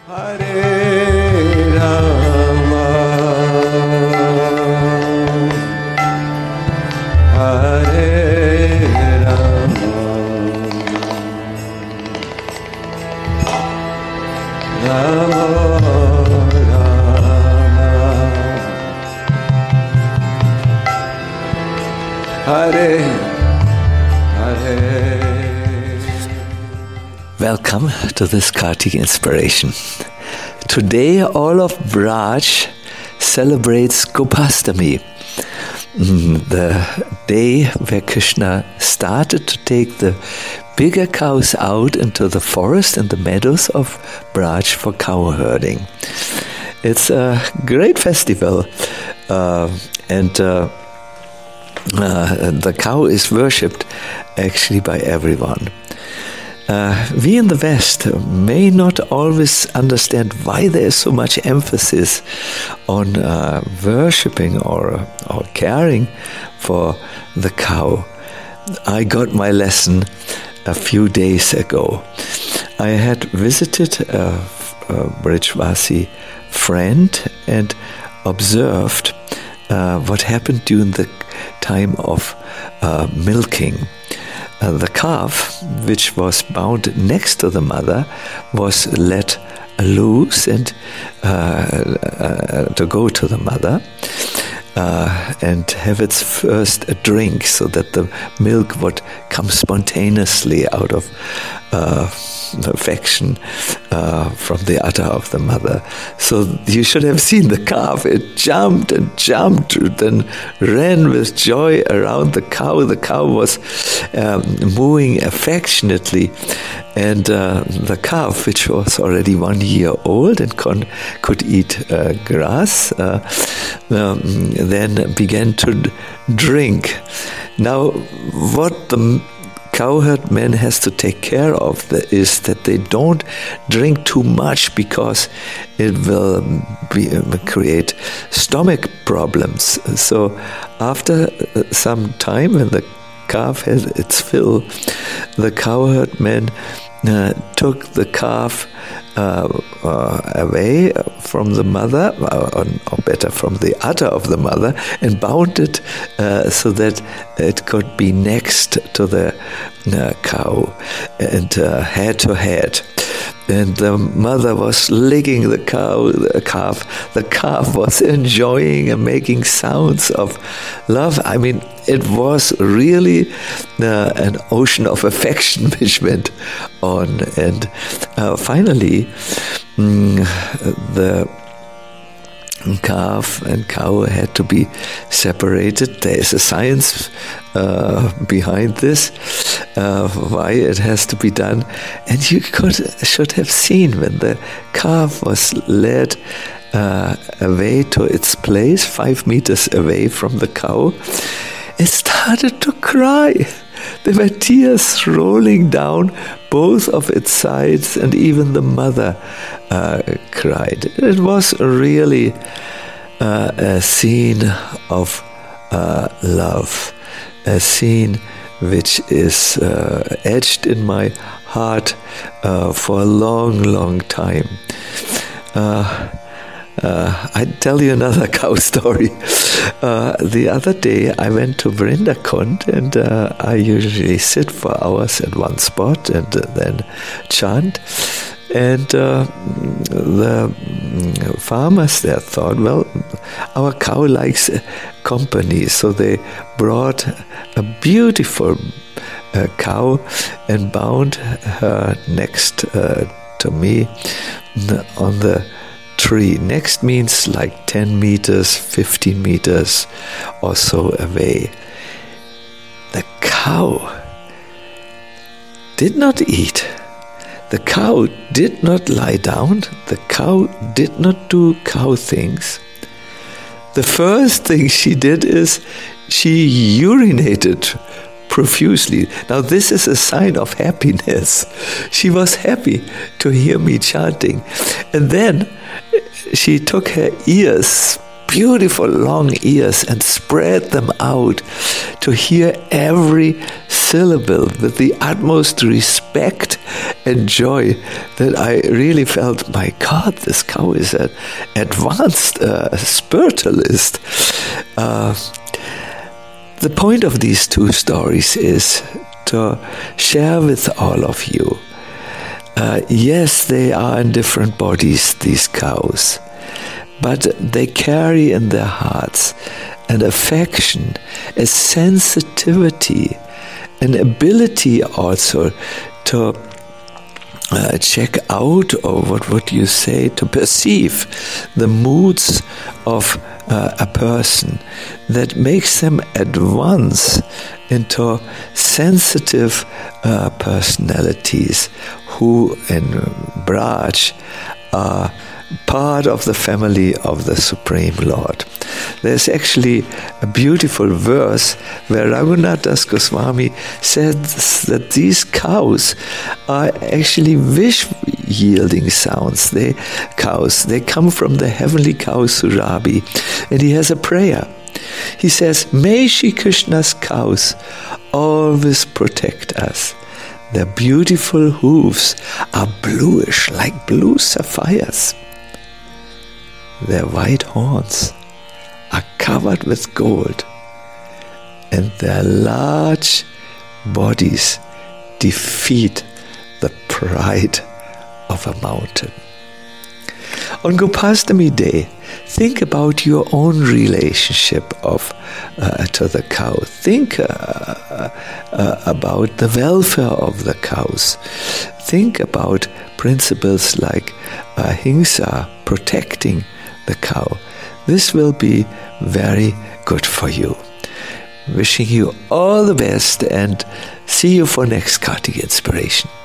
Hare Rama, Hare Rama, Rama Rama, Hare Hare. Welcome to this Kartik Inspiration. Today all of Braj celebrates Gopastami, the day where Krishna started to take the bigger cows out into the forest and the meadows of Braj for cow herding. It's a great festival, and the cow is worshipped actually by everyone. We in the West may not always understand why there is so much emphasis on worshipping or caring for the cow. I got my lesson a few days ago. I had visited a Brijvasi friend and observed what happened during the time of milking. The calf, which was bound next to the mother, was let loose and to go to the mother and have its first drink, so that the milk would come spontaneously out of affection from the udder of the mother. So you should have seen the calf. It jumped and jumped, then ran with joy around the cow. The cow was mooing affectionately, and the calf, which was already 1 year old and could eat grass, then began to drink. Now, what the cowherd man has to take care of is that they don't drink too much, because it will create stomach problems. So after some time, when the calf had its fill, the cowherd man took the calf away from the mother, or better, from the udder of the mother, and bound it so that it could be next to the cow and head to head. And the mother was licking the calf. The calf was enjoying and making sounds of love. I mean, it was really an ocean of affection which went on. And finally, the calf and cow had to be separated. There is a science behind this, why it has to be done. And you should have seen when the calf was led away to its place, 5 meters away from the cow, it started to cry. There were tears rolling down both of its sides, and even the mother cried. It was really a scene of love, a scene which is etched in my heart for a long, long time. I'd tell you another cow story. The other day I went to Vrindakund, and I usually sit for hours at one spot and then chant. And the farmers there thought, well, our cow likes company, so they brought a beautiful cow and bound her next to me on the tree. Next means like 10 meters, 15 meters or so away. The cow did not eat. The cow did not lie down. The cow did not do cow things. The first thing she did is she urinated profusely. Now this is a sign of happiness. She was happy to hear me chanting. And then she took her ears, beautiful long ears, and spread them out to hear every syllable with the utmost respect enjoy that I really felt, my God, this cow is an advanced spiritualist. The point of these two stories is to share with all of you. Yes, they are in different bodies, these cows, but they carry in their hearts an affection, a sensitivity, an ability also to check out, or what would you say, to perceive the moods of a person that makes them advance into sensitive personalities who in Braj are part of the family of the Supreme Lord. There's actually a beautiful verse where Raghunath Das Goswami says that these cows are actually wish-yielding sounds. They come from the heavenly cow Surabhi, and he has a prayer. He says, "May Shri Krishna's cows always protect us. Their beautiful hooves are bluish like blue sapphires. Their white horns are covered with gold, and their large bodies defeat the pride of a mountain." On Gopastami Day, think about your own relationship to the cow. Think about the welfare of the cows. Think about principles like ahimsa, protecting the cow. This will be very good for you. Wishing you all the best, and see you for next Kartik Inspiration.